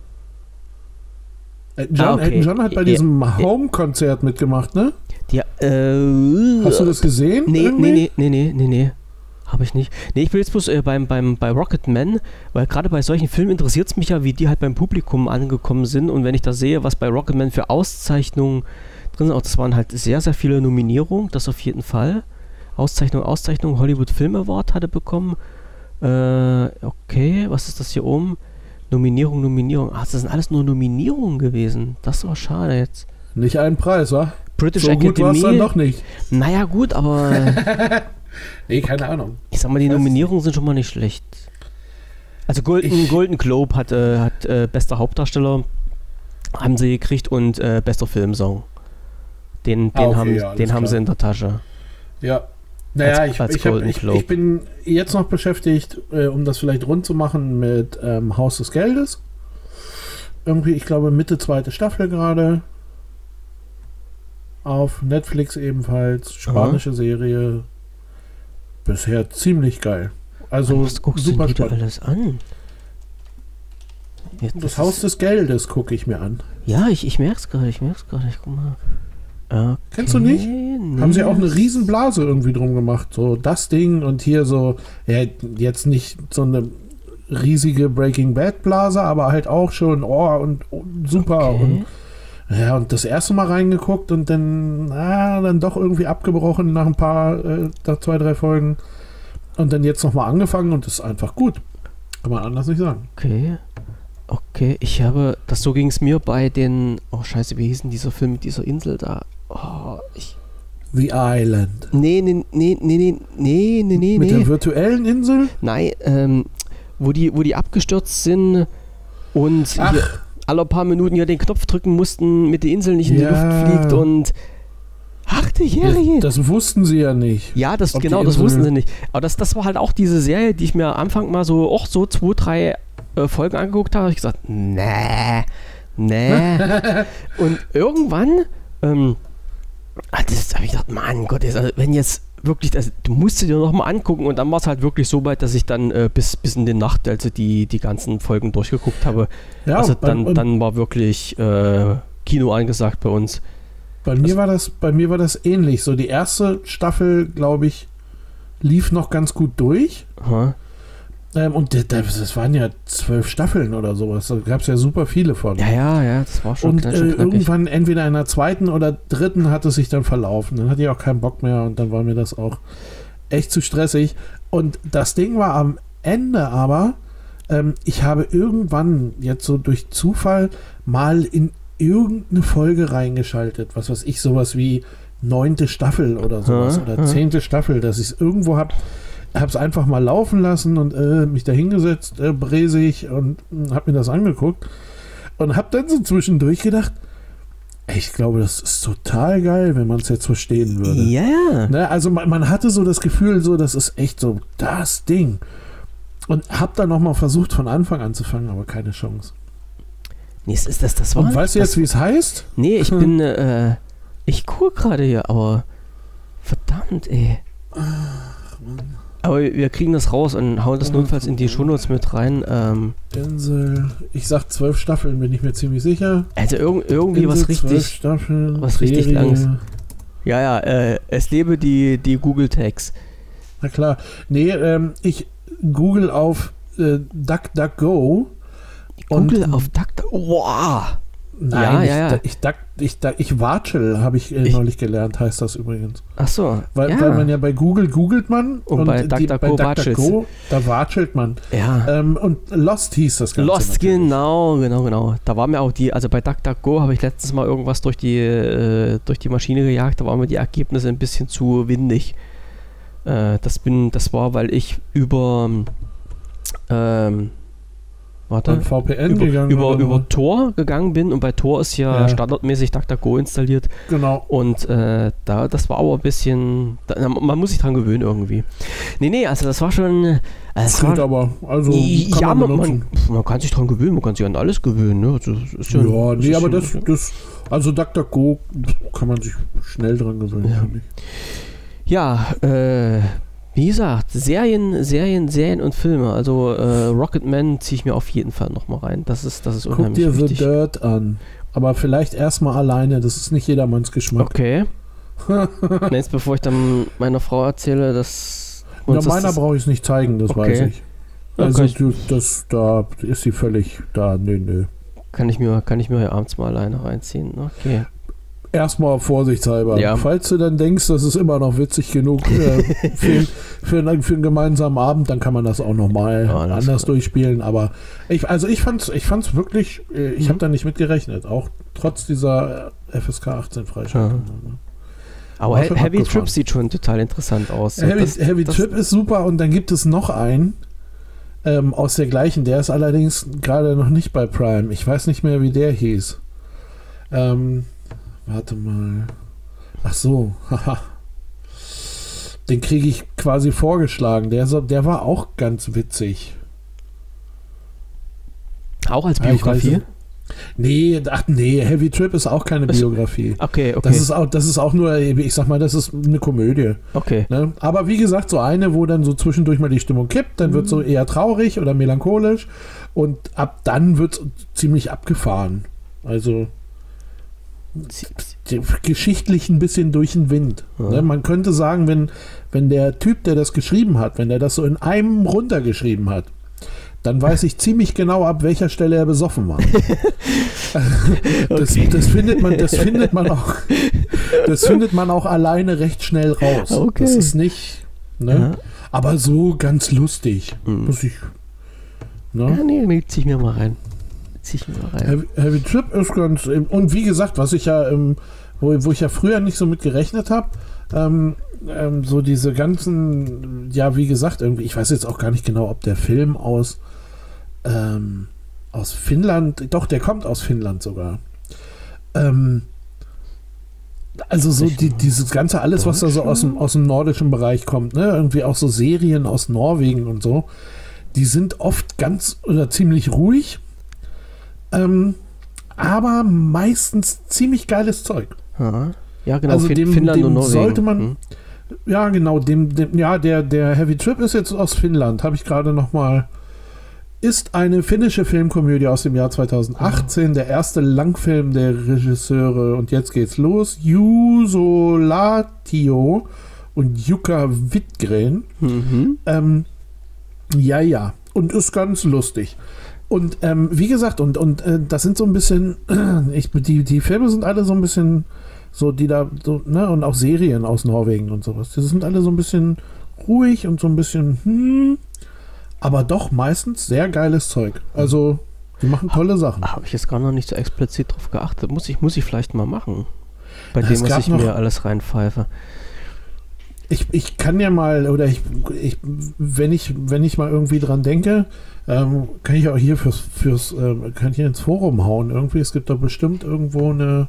Elton John hat bei diesem Home-Konzert mitgemacht, ne? Hast du das gesehen? Nee. Habe ich nicht. Nee, ich will jetzt bloß bei Rocketman, weil gerade bei solchen Filmen interessiert es mich ja, wie die halt beim Publikum angekommen sind. Und wenn ich da sehe, was bei Rocketman für Auszeichnungen drin sind, auch das waren halt sehr, sehr viele Nominierungen, das auf jeden Fall. Auszeichnung, Hollywood Film Award hatte bekommen. Okay, was ist das hier oben? Nominierung. Ach, das sind alles nur Nominierungen gewesen. Das war schade jetzt. Nicht einen Preis, wa? British so Academy. Gut war es dann doch nicht. Naja, gut, aber nee, keine Ahnung. Ich sag mal, die Nominierungen sind schon mal nicht schlecht. Also Golden Globe hat bester Hauptdarsteller haben sie gekriegt und bester Filmsong. Den haben sie in der Tasche. Ja. Naja, als ich bin jetzt noch beschäftigt, um das vielleicht rund zu machen, mit Haus des Geldes. Irgendwie, ich glaube, Mitte 2. Staffel gerade. Auf Netflix ebenfalls. Spanische Serie. Bisher ziemlich geil. Also was guckst super du dir spannend. Alles an? Das Haus des Geldes gucke ich mir an. Ja, ich merk's gerade. Ich guck mal. Okay. Kennst du nicht? Nee. Haben sie auch eine riesen Blase irgendwie drum gemacht. So das Ding und hier so, ja, jetzt nicht so eine riesige Breaking Bad Blase, aber halt auch schon und super. Okay. Und das erste Mal reingeguckt und dann doch irgendwie abgebrochen nach ein paar, nach 2, 3 Folgen. Und dann jetzt nochmal angefangen und das ist einfach gut. Kann man anders nicht sagen. Okay, so ging es mir bei den, scheiße, wie hieß denn dieser Film mit dieser Insel da? The Island. Nee. Mit der virtuellen Insel? Nein, wo die abgestürzt sind und hier alle paar Minuten hier den Knopf drücken mussten, mit der Insel nicht in die Luft fliegt und Das wussten sie ja nicht. Ja, das wussten sie nicht. Aber das war halt auch diese Serie, die ich mir am Anfang mal so 2, 3 Folgen angeguckt habe. Habe ich gesagt, nee. Und irgendwann habe ich gedacht, Mann Gott, also wenn jetzt wirklich, du musst dir noch mal angucken und dann war es halt wirklich so weit, dass ich dann bis in die Nacht, also die ganzen Folgen durchgeguckt habe. Ja, also dann war wirklich Kino angesagt bei uns. Bei mir war das ähnlich. So die erste Staffel, glaube ich, lief noch ganz gut durch. Und das waren ja 12 Staffeln oder sowas. Da gab es ja super viele von. Ja, das war schon. Und irgendwann entweder in der 2. oder 3. hat es sich dann verlaufen. Dann hatte ich auch keinen Bock mehr und dann war mir das auch echt zu stressig. Und das Ding war am Ende aber, ich habe irgendwann jetzt so durch Zufall mal in irgendeine Folge reingeschaltet. Was weiß ich, sowas wie 9. Staffel oder sowas oder 10. Staffel, dass ich es irgendwo habe es einfach mal laufen lassen und mich da hingesetzt, bräsig und habe mir das angeguckt und habe dann so zwischendurch gedacht, ich glaube, das ist total geil, wenn man es jetzt verstehen würde. Ja. Ne, also man hatte so das Gefühl, so das ist echt so das Ding. Und habe dann nochmal versucht, von Anfang anzufangen, aber keine Chance. Nee, das war. Und weißt du jetzt, wie es heißt? Nee, ich gucke gerade hier, aber verdammt, ey. Ach, Mann. Aber wir kriegen das raus und hauen das notfalls in die Shownotes mit rein. Denzel, ich sag 12 Staffeln, bin ich mir ziemlich sicher. Also irgendwie Denzel, was richtig, 12 Staffeln, was richtig Serie. Langes. Ja, es lebe die Google-Tags. Na klar. Nee, ich google auf DuckDuckGo. Google auf DuckDuckGo. Wow. Nein, ja. Ich watschel, habe ich neulich gelernt, heißt das übrigens. Ach so. Weil man ja bei Google googelt man und bei DuckDuckGo da watschelt man. Ja. Und Lost hieß das Ganze. Lost, natürlich. Genau. Da war mir auch also bei DuckDuckGo habe ich letztens mal irgendwas durch die Maschine gejagt, da waren mir die Ergebnisse ein bisschen zu windig. Das war, weil ich über VPN über Tor gegangen bin und bei Tor ist ja standardmäßig DuckDuckGo installiert. Genau. Und das war aber ein bisschen, man muss sich dran gewöhnen irgendwie. Nee, also das war schon... Das geht aber, also kann man kann sich dran gewöhnen, man kann sich an alles gewöhnen. Ne? Also, also DuckDuckGo kann man sich schnell dran gewöhnen, finde ich. Ja, wie gesagt, Serien und Filme. Also Rocketman ziehe ich mir auf jeden Fall nochmal rein. Das ist unheimlich Guck dir wichtig. The Dirt an. Aber vielleicht erstmal alleine. Das ist nicht jedermanns Geschmack. Okay. Jetzt bevor ich dann meiner Frau erzähle, dass... meiner brauche ich es nicht zeigen, das weiß ich. Also da ist sie völlig da. Nö. Kann ich mir hier abends mal alleine reinziehen. Okay. Erstmal vorsichtshalber. Ja. Falls du dann denkst, das ist immer noch witzig genug für einen gemeinsamen Abend, dann kann man das auch nochmal anders durchspielen. Aber ich fand's wirklich, ich habe da nicht mit gerechnet, auch trotz dieser FSK 18 Freischaltung. Ja. Aber Heavy Trip sieht schon total interessant aus. Heavy Trip ist super und dann gibt es noch einen aus der gleichen, der ist allerdings gerade noch nicht bei Prime. Ich weiß nicht mehr, wie der hieß. Warte mal. Ach so, haha. Den kriege ich quasi vorgeschlagen. Der war auch ganz witzig. Auch als Biografie? Nee, Heavy Trip ist auch keine Biografie. Okay. Das ist auch nur, ich sag mal, das ist eine Komödie. Okay. Ne? Aber wie gesagt, so eine, wo dann so zwischendurch mal die Stimmung kippt, dann wird so eher traurig oder melancholisch und ab dann wird ziemlich abgefahren. Also geschichtlich ein bisschen durch den Wind. Ja. Ne? Man könnte sagen, wenn der Typ, der das geschrieben hat, wenn er das so in einem runtergeschrieben hat, dann weiß ich ziemlich genau, ab welcher Stelle er besoffen war. Das findet man auch alleine recht schnell raus. Okay. Das ist nicht, ne? Aber so ganz lustig. Muss ich. Ne? Ja, nee, zieh ich mir mal rein. Heavy Trip ist ganz. Und wie gesagt, was ich ja, wo ich ja früher nicht so mit gerechnet habe, so diese ganzen, ja, wie gesagt, irgendwie, ich weiß jetzt auch gar nicht genau, ob der Film aus Finnland, doch, der kommt aus Finnland sogar. Also so dieses ganze, alles, was da so aus dem nordischen Bereich kommt, ne, irgendwie auch so Serien aus Norwegen und so, die sind oft ganz oder ziemlich ruhig, aber meistens ziemlich geiles Zeug. Ja, genau, also Finnland und Norwegen. Sollte man, ja, genau, der Heavy Trip ist jetzt aus Finnland, habe ich gerade nochmal, ist eine finnische Filmkomödie aus dem Jahr 2018, der erste Langfilm der Regisseure, und jetzt geht's los, Juuso Lahtio und Jukka Wittgren. Und ist ganz lustig. Und wie gesagt, und das sind so ein bisschen, die Filme sind alle so ein bisschen so, die da, so, ne, und auch Serien aus Norwegen und sowas. Die sind alle so ein bisschen ruhig und so ein bisschen, aber doch meistens sehr geiles Zeug. Also, die machen tolle Sachen. Habe ich jetzt gar noch nicht so explizit drauf geachtet. Muss ich vielleicht mal machen. Bei dem, was ich mir alles reinpfeife. Ich kann ja mal, oder wenn ich mal irgendwie dran denke, kann ich auch hier kann ich hier ins Forum hauen. Irgendwie, es gibt da bestimmt irgendwo eine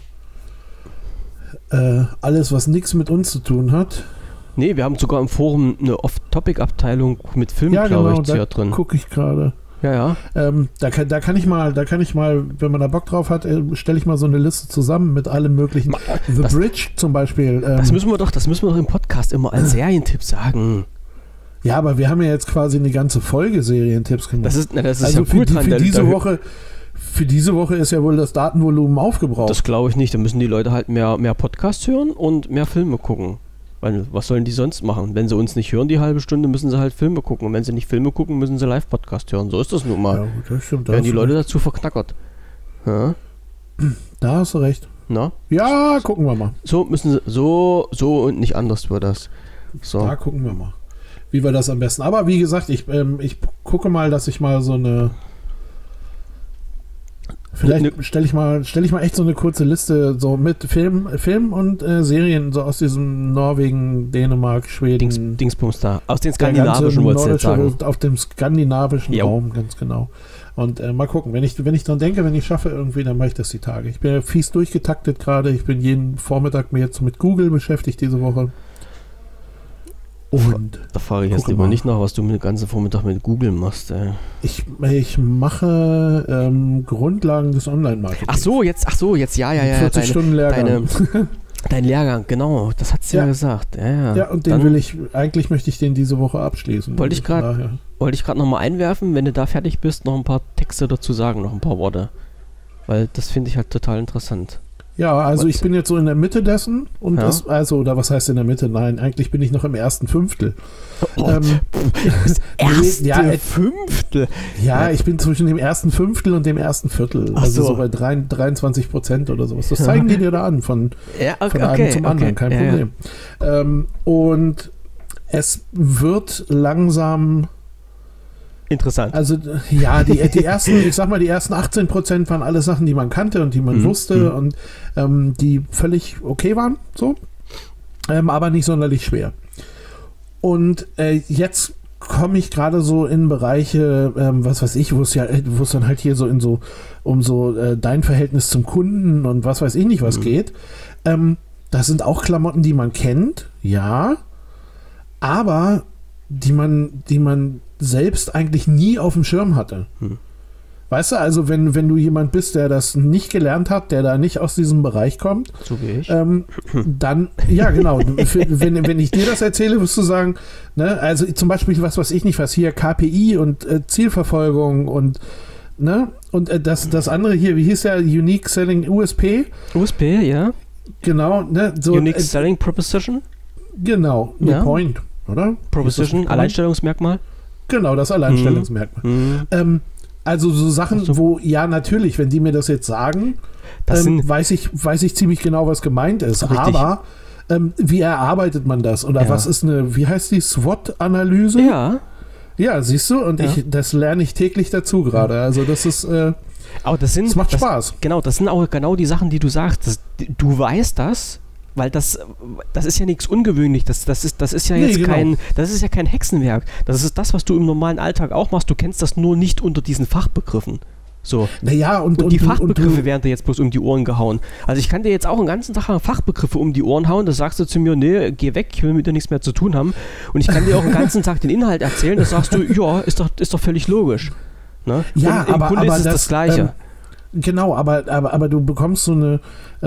alles, was nichts mit uns zu tun hat. Nee, wir haben sogar im Forum eine Off-Topic-Abteilung mit Filmen, glaube ich, hier drin. Gucke ich gerade. Ja. Da kann ich mal, wenn man da Bock drauf hat, stelle ich mal so eine Liste zusammen mit allem möglichen. Bridge zum Beispiel. Das müssen wir doch im Podcast immer als Serientipp sagen. Ja, aber wir haben ja jetzt quasi eine ganze Folge Serientipps gemacht. Das ist also ja gut dran. Für diese Woche ist ja wohl das Datenvolumen aufgebraucht. Das glaube ich nicht. Da müssen die Leute halt mehr Podcasts hören und mehr Filme gucken. Weil, was sollen die sonst machen? Wenn sie uns nicht hören, die halbe Stunde, müssen sie halt Filme gucken. Und wenn sie nicht Filme gucken, müssen sie Live-Podcast hören. So ist das nun mal. Ja, gut, das stimmt. Werden die Leute dazu verknackert. Ja? Da hast du recht. Na? Ja, gucken wir mal. So müssen sie, so und nicht anders wird das. So. Da gucken wir mal, wie wir das am besten. Aber wie gesagt, ich gucke mal, dass ich mal so eine. Vielleicht stelle ich mal echt so eine kurze Liste so mit Film und Serien so aus diesem Norwegen, Dänemark, Schweden. Dingsbums da. Aus den skandinavischen, wolltest du jetzt sagen. Auf dem skandinavischen Raum, ganz genau. Und mal gucken, wenn ich dran denke, wenn ich schaffe irgendwie, dann mache ich das die Tage. Ich bin ja fies durchgetaktet gerade. Ich bin jeden Vormittag mir jetzt mit Google beschäftigt diese Woche. Und da frage ich jetzt lieber nicht nach, was du den ganzen Vormittag mit Google machst. Ey. Ich mache Grundlagen des Online-Marketings. Ach so, jetzt, ja. 40 Stunden Lehrgang. Dein Lehrgang, genau, das hat sie ja gesagt. Ja, und eigentlich möchte ich den diese Woche abschließen. Wollte ich gerade nochmal einwerfen, wenn du da fertig bist, noch ein paar Texte dazu sagen, noch ein paar Worte. Weil das finde ich halt total interessant. Ja, also ich bin jetzt so in der Mitte dessen und oder was heißt in der Mitte? Nein, eigentlich bin ich noch im ersten Fünftel. Fünftel? Ja, ich bin zwischen dem ersten Fünftel und dem ersten Viertel. Also so bei 23% oder sowas. Das zeigen die dir da an, von einem zum anderen, kein Problem. Und es wird langsam interessant. Also ja, die ersten, ich sag mal, die ersten 18% waren alle Sachen, die man kannte und die man wusste und die völlig okay waren, so, aber nicht sonderlich schwer. Und jetzt komme ich gerade so in Bereiche, was weiß ich, wo es dann halt hier so um dein Verhältnis zum Kunden und was weiß ich nicht was geht. Das sind auch Klamotten, die man kennt, ja, aber die man selbst eigentlich nie auf dem Schirm hatte. Weißt du, also wenn du jemand bist, der das nicht gelernt hat, der da nicht aus diesem Bereich kommt, so wie ich, dann, ja genau, wenn ich dir das erzähle, wirst du sagen, ne, also zum Beispiel, was ich nicht, was hier KPI und Zielverfolgung und ne, und das andere hier, wie hieß der, Unique Selling USP? USP, ja. Genau, ne, so. Unique Selling Proposition? Genau, Point, oder? Proposition, Alleinstellungsmerkmal? Genau, das Alleinstellungsmerkmal. Also so Sachen, wo, ja natürlich, wenn die mir das jetzt sagen, weiß ich ziemlich genau, was gemeint ist. Richtig. Aber wie erarbeitet man das? Oder was ist wie heißt die, SWOT-Analyse? Ja. Ja, siehst du, und das lerne ich täglich dazu gerade. Also das ist, aber das macht Spaß. Genau, das sind auch genau die Sachen, die du sagst. Du weißt das, weil das ist ja nichts Ungewöhnliches, das ist ja jetzt das ist ja kein Hexenwerk. Das ist das, was du im normalen Alltag auch machst. Du kennst das nur nicht unter diesen Fachbegriffen. So. Naja, und die Fachbegriffe werden dir jetzt bloß um die Ohren gehauen. Also ich kann dir jetzt auch den ganzen Tag Fachbegriffe um die Ohren hauen, da sagst du zu mir, nee, geh weg, ich will mit dir nichts mehr zu tun haben. Und ich kann dir auch den ganzen Tag den Inhalt erzählen, da sagst du, ja, ist doch völlig logisch. Ne? Ja, und im Grunde ist es das Gleiche. Genau, aber du bekommst so eine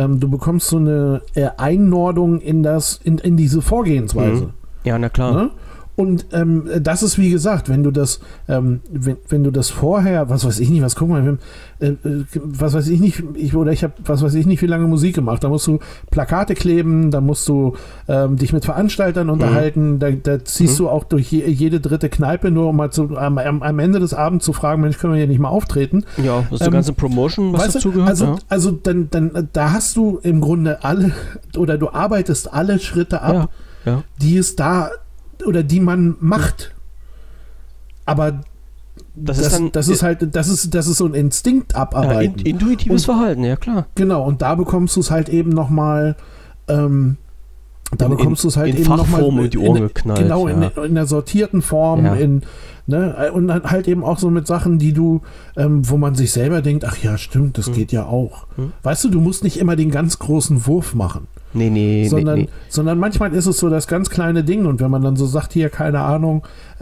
Einordnung in diese Vorgehensweise. Ja, na klar. Ne? Und das ist, wie gesagt, wenn du das vorher, was weiß ich nicht, was guck mal, was weiß ich nicht, ich habe was weiß ich nicht, wie lange Musik gemacht. Da musst du Plakate kleben, da musst du dich mit Veranstaltern unterhalten, da ziehst du auch durch jede dritte Kneipe, nur um mal am Ende des Abends zu fragen, Mensch, können wir hier nicht mal auftreten? Ja, das ist die ganze Promotion, was dazugehört. Also dann da hast du im Grunde du arbeitest alle Schritte ab, die es da oder die man macht. Aber das ist so ein Instinkt abarbeiten. Intuitives Verhalten, ja klar. Genau, und da bekommst du es halt eben nochmal in Fachform um die Ohren geknallt. Genau, in einer sortierten Form, und dann halt eben auch so mit Sachen, die du, wo man sich selber denkt, ach ja, stimmt, das geht ja auch. Weißt du muss nicht immer den ganz großen Wurf machen. Sondern manchmal ist es so das ganz kleine Ding, und wenn man dann so sagt, hier, keine Ahnung,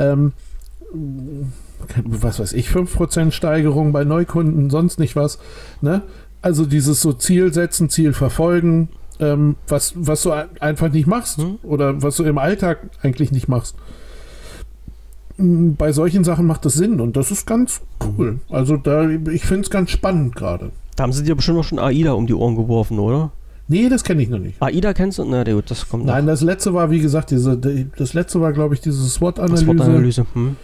was weiß ich, 5% Steigerung bei Neukunden, sonst nicht was, ne? Also dieses so Ziel setzen, Ziel verfolgen, was du einfach nicht machst oder was du im Alltag eigentlich nicht machst. bei solchen Sachen macht das Sinn und das ist ganz cool. Also ich finde es ganz spannend gerade. Da haben sie dir bestimmt auch schon AIDA um die Ohren geworfen, oder? Nee, das kenne ich noch nicht. AIDA kennst du? Na gut, das kommt Nein, das letzte war, wie gesagt, das letzte war, glaube ich, diese SWOT-Analyse. SWOT-Analyse.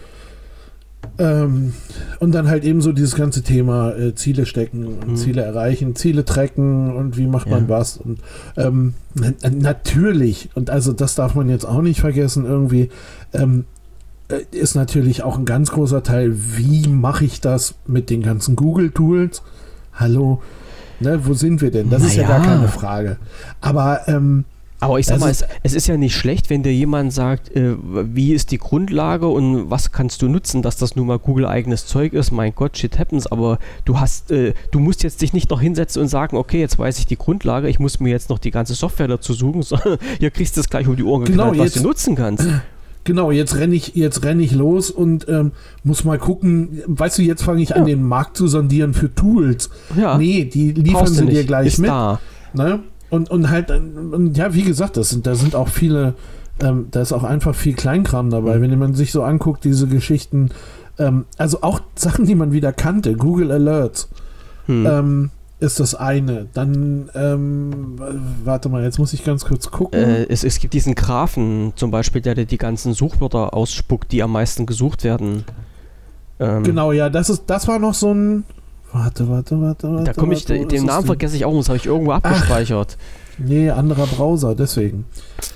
Und dann halt eben so dieses ganze Thema Ziele stecken und Ziele erreichen, Ziele tracken und wie macht man was. Und natürlich, und also das darf man jetzt auch nicht vergessen, irgendwie ist natürlich auch ein ganz großer Teil, wie mache ich das mit den ganzen Google-Tools? Hallo, ne, wo sind wir denn? Das ist ja gar keine Frage. Aber ich sag mal, es ist ja nicht schlecht, wenn dir jemand sagt, wie ist die Grundlage und was kannst du nutzen, dass das nun mal Google-eigenes Zeug ist. Mein Gott, shit happens, aber du musst jetzt dich nicht noch hinsetzen und sagen, okay, jetzt weiß ich die Grundlage, ich muss mir jetzt noch die ganze Software dazu suchen, sondern hier kriegst du es gleich um die Ohren geknallt, was du nutzen kannst. Genau, jetzt renn ich los und muss mal gucken, weißt du, jetzt fange ich an, den Markt zu sondieren für Tools. Ja. Nee, die liefern sie dir gleich ist mit. Da. Ne? Und halt, ja, wie gesagt, da sind auch viele, da ist auch einfach viel Kleinkram dabei. Wenn man sich so anguckt, diese Geschichten, also auch Sachen, die man wieder kannte, Google Alerts, ist das eine. Dann, warte mal, jetzt muss ich ganz kurz gucken. Es gibt diesen Graphen zum Beispiel, der dir die ganzen Suchwörter ausspuckt, die am meisten gesucht werden. Genau, ja, das war noch so ein... Warte. Da komme ich, den Namen vergesse ich auch, das habe ich irgendwo abgespeichert. Nee, anderer Browser, deswegen.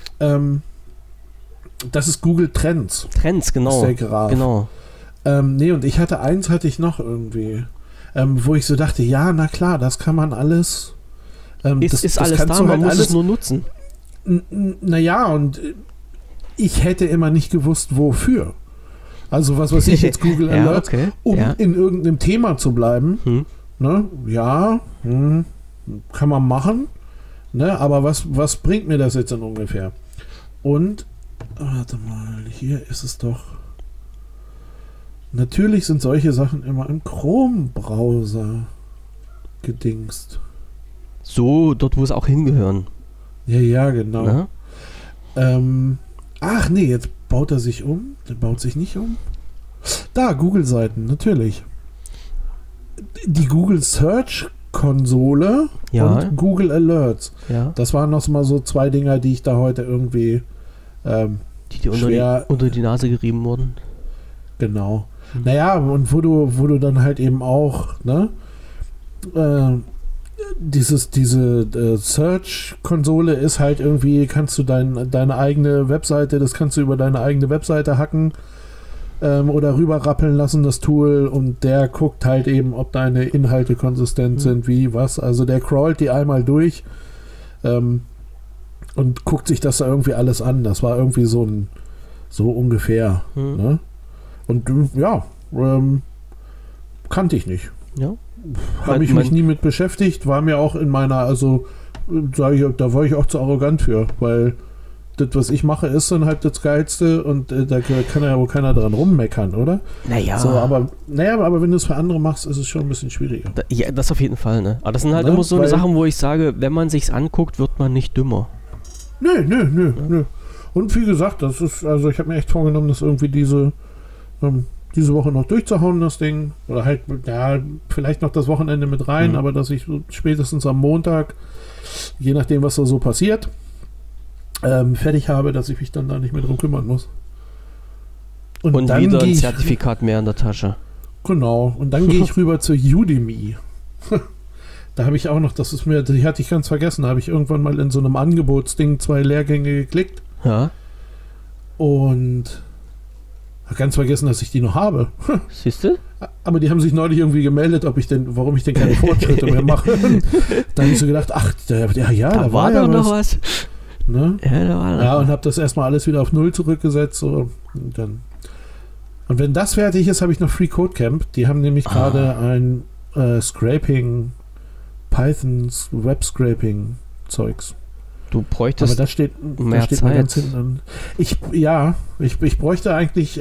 Das ist Google Trends. Trends, genau. Das ist der Graph. Genau. Nee, und eins hatte ich noch irgendwie, wo ich so dachte, ja, na klar, das kann man alles. Ist alles da, man muss es nur nutzen. Naja, und ich hätte immer nicht gewusst, wofür. Also was weiß ich jetzt, Google Alerts, in irgendeinem Thema zu bleiben. Ne? Ja, kann man machen. Ne? Aber was bringt mir das jetzt dann ungefähr? Und, warte mal, hier ist es doch. Natürlich sind solche Sachen immer im Chrome-Browser gedingst. So, dort wo es auch hingehören. Ja, genau. Ach nee, jetzt baut er sich um. Der baut sich nicht um. Da, Google-Seiten, natürlich. Die Google Search-Konsole und Google Alerts. Ja. Das waren noch mal so zwei Dinger, die ich da heute irgendwie die unter die Nase gerieben wurden. Genau. Naja, und wo du dann halt eben auch, ne, diese Search-Konsole ist halt irgendwie, kannst du deine eigene Webseite, das kannst du über deine eigene Webseite hacken oder rüberrappeln lassen, das Tool, und der guckt halt eben, ob deine Inhalte konsistent sind, wie, was. Also der crawlt die einmal durch und guckt sich das da irgendwie alles an. Das war irgendwie so ungefähr. Ne? Und ja, kannte ich nicht. Ja. Habe ich mich nie mit beschäftigt, war mir auch in meiner, also sage ich, da war ich auch zu arrogant für, weil das, was ich mache, ist dann halt das Geilste und da kann ja wohl keiner dran rummeckern, oder? Naja. So, aber wenn du es für andere machst, ist es schon ein bisschen schwieriger. Ja, das auf jeden Fall, ne? Aber das sind halt immer so eine Sachen, wo ich sage, wenn man sich's anguckt, wird man nicht dümmer. Nö. Und wie gesagt, das ist, also ich habe mir echt vorgenommen, das irgendwie diese Woche noch durchzuhauen, das Ding. Oder halt, ja, vielleicht noch das Wochenende mit rein, aber dass ich spätestens am Montag, je nachdem, was da so passiert, fertig habe, dass ich mich dann da nicht mehr drum kümmern muss. Und dann wieder ein Zertifikat mehr in der Tasche. Genau. Und dann gehe ich rüber zu Udemy. Da habe ich auch noch, die hatte ich ganz vergessen, da habe ich irgendwann mal in so einem Angebotsding 2 Lehrgänge geklickt. Ja. Und ganz vergessen, dass ich die noch habe. Siehst du? Aber die haben sich neulich irgendwie gemeldet, warum ich denn keine Fortschritte mehr mache. Da habe ich so gedacht, ach, da war ja noch was. Ne? Ja, und habe das erstmal alles wieder auf 0 zurückgesetzt. So. Und wenn das fertig ist, habe ich noch Free Code Camp. Die haben nämlich gerade ein Scraping, Pythons Web Scraping-Zeugs. Du bräuchtest aber da steht Zeit. Mal ganz hinten. Ich bräuchte eigentlich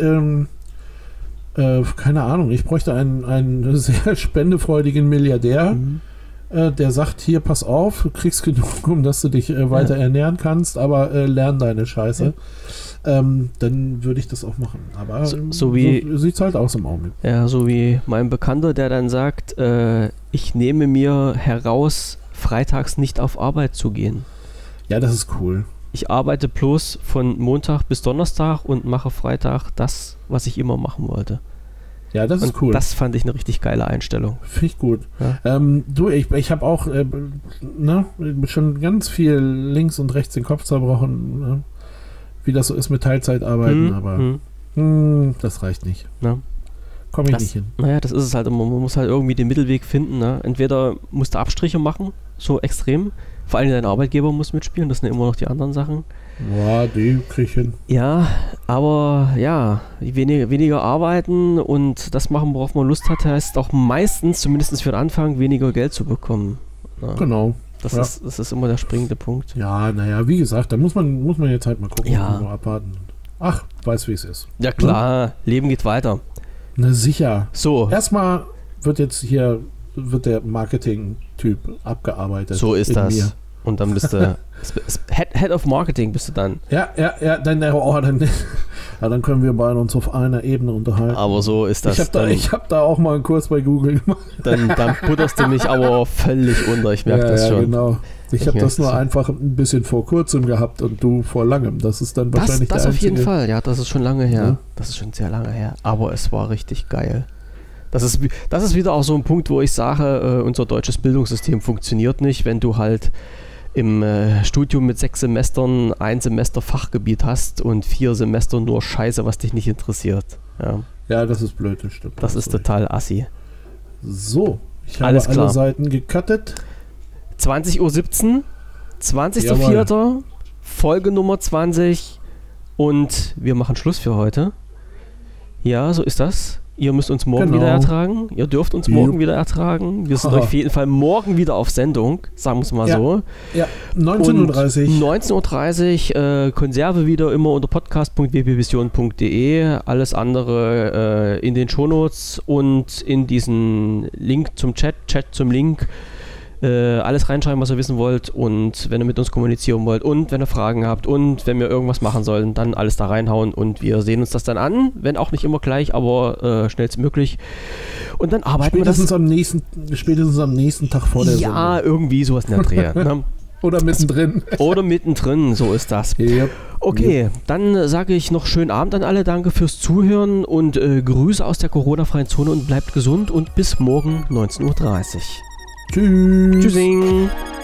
keine Ahnung, ich bräuchte einen sehr spendefreudigen Milliardär, der sagt, hier, pass auf, du kriegst genug, um dass du dich weiter ernähren kannst, aber lern deine Scheiße. Dann würde ich das auch machen. Aber so sieht es halt aus im Augenblick. Ja, so wie mein Bekannter, der dann sagt, ich nehme mir heraus, freitags nicht auf Arbeit zu gehen. Ja, das ist cool. Ich arbeite bloß von Montag bis Donnerstag und mache Freitag das, was ich immer machen wollte. Ja, das ist cool. Das fand ich eine richtig geile Einstellung. Finde ich gut. Ja. Ich habe auch schon ganz viel links und rechts den Kopf zerbrochen, wie das so ist mit Teilzeitarbeiten, aber das reicht nicht. Na? Komme ich nicht hin. Naja, das ist es halt immer. Man muss halt irgendwie den Mittelweg finden. Ne? Entweder musst du Abstriche machen, so extrem. Vor allem dein Arbeitgeber muss mitspielen, das sind immer noch die anderen Sachen. Ja, die krieg ich hin. Ja, aber ja, weniger arbeiten und das machen, worauf man Lust hat, heißt auch meistens, zumindest für den Anfang, weniger Geld zu bekommen. Ja. Genau. Das ist immer der springende Punkt. Ja, naja, wie gesagt, da muss man jetzt halt mal gucken, ja. Abwarten. Ach, weiß wie es ist. Ja klar, Leben geht weiter. Na sicher. So. Erstmal wird der Marketing-Typ abgearbeitet. So ist das. Mir. Und dann bist du Head of Marketing bist du dann. Ja, dann können wir beide uns auf einer Ebene unterhalten. Aber so ist das. Ich hab da auch mal einen Kurs bei Google gemacht. Dann putterst du mich aber völlig unter, ich merke das schon. Ja, genau. Ich habe das nur einfach ein bisschen vor kurzem gehabt und du vor langem. Das ist dann wahrscheinlich das der auf jeden einzige. Fall, ja, das ist schon lange her. Ja. Das ist schon sehr lange her. Aber es war richtig geil. Das ist wieder auch so ein Punkt, wo ich sage, unser deutsches Bildungssystem funktioniert nicht, wenn du halt im Studium mit 6 Semestern 1 Semester Fachgebiet hast und 4 Semester nur Scheiße, was dich nicht interessiert. Ja, das ist blöd, das stimmt. Das ist total assi. So, ich habe alle Seiten gecuttet. 20:17 Uhr, 20.04., Folge Nummer 20 und wir machen Schluss für heute. Ja, so ist das. Ihr müsst uns morgen wieder ertragen. Ihr dürft uns morgen wieder ertragen. Wir sind auf jeden Fall morgen wieder auf Sendung, sagen wir es mal so. Ja, 19:30 Uhr. 19:30 Uhr, Konserve wieder immer unter podcast.wpvision.de. Alles andere in den Shownotes und in diesen Link zum Chat zum Link. Alles reinschreiben, was ihr wissen wollt und wenn ihr mit uns kommunizieren wollt und wenn ihr Fragen habt und wenn wir irgendwas machen sollen, dann alles da reinhauen und wir sehen uns das dann an, wenn auch nicht immer gleich, aber schnellstmöglich und dann arbeiten wir das. Spätestens am nächsten Tag vor der Sendung. Ja, irgendwie sowas in der Dreh. Ne? Oder mittendrin. Oder mittendrin, so ist das. Yep. Okay, dann sage ich noch schönen Abend an alle, danke fürs Zuhören und Grüße aus der Corona-freien Zone und bleibt gesund und bis morgen 19:30 Uhr. Tschüss. Tschüssing.